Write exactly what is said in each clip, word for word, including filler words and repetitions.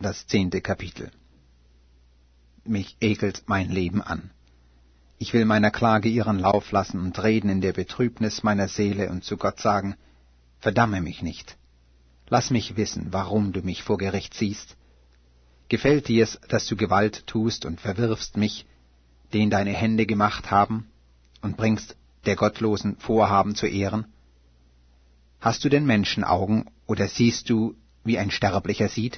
das zehnte Kapitel. Mich ekelt mein Leben an. Ich will meiner Klage ihren Lauf lassen und reden in der Betrübnis meiner Seele und zu Gott sagen, verdamme mich nicht. Lass mich wissen, warum du mich vor Gericht ziehst. Gefällt dir's, dass du Gewalt tust und verwirfst mich, den deine Hände gemacht haben, und bringst der gottlosen Vorhaben zu Ehren? Hast du denn Menschenaugen, oder siehst du, wie ein Sterblicher sieht?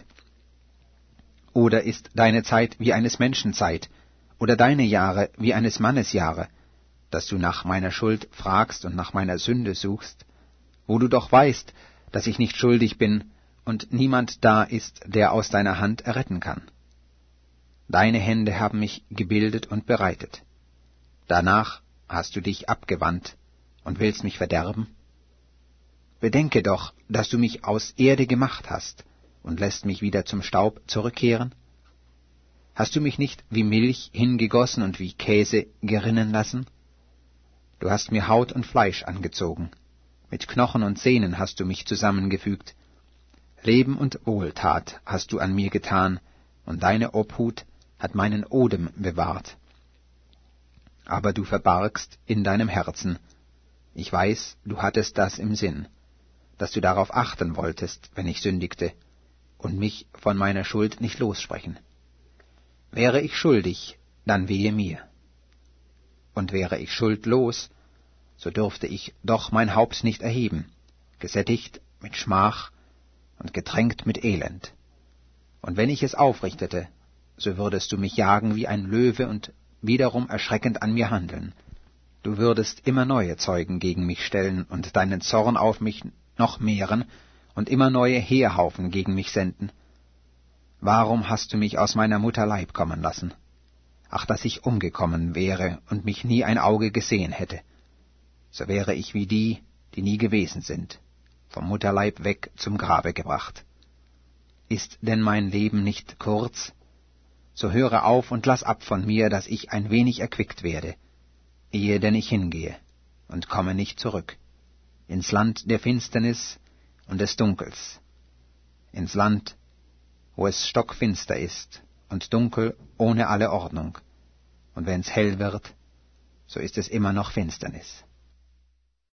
Oder ist deine Zeit wie eines Menschen Zeit, oder deine Jahre wie eines Mannes Jahre, dass du nach meiner Schuld fragst und nach meiner Sünde suchst, wo du doch weißt, dass ich nicht schuldig bin und niemand da ist, der aus deiner Hand erretten kann? Deine Hände haben mich gebildet und bereitet. Danach hast du dich abgewandt und willst mich verderben? Bedenke doch, dass du mich aus Erde gemacht hast und lässt mich wieder zum Staub zurückkehren? Hast du mich nicht wie Milch hingegossen und wie Käse gerinnen lassen? Du hast mir Haut und Fleisch angezogen, mit Knochen und Sehnen hast du mich zusammengefügt. Leben und Wohltat hast du an mir getan, und deine Obhut hat meinen Odem bewahrt. Aber du verbargst in deinem Herzen, ich weiß, du hattest das im Sinn, dass du darauf achten wolltest, wenn ich sündigte, und mich von meiner Schuld nicht lossprechen. Wäre ich schuldig, dann wehe mir. Und wäre ich schuldlos, so dürfte ich doch mein Haupt nicht erheben, gesättigt mit Schmach und getränkt mit Elend. Und wenn ich es aufrichtete, so würdest du mich jagen wie ein Löwe und wiederum erschreckend an mir handeln. Du würdest immer neue Zeugen gegen mich stellen und deinen Zorn auf mich noch mehren und immer neue Heerhaufen gegen mich senden. Warum hast du mich aus meiner Mutter Leib kommen lassen? Ach, dass ich umgekommen wäre und mich nie ein Auge gesehen hätte. So wäre ich wie die, die nie gewesen sind, vom Mutterleib weg zum Grabe gebracht. Ist denn mein Leben nicht kurz? So höre auf und lass ab von mir, dass ich ein wenig erquickt werde, ehe denn ich hingehe und komme nicht zurück, ins Land der Finsternis und des Dunkels, ins Land, wo es stockfinster ist und dunkel ohne alle Ordnung, und wenn's hell wird, so ist es immer noch Finsternis.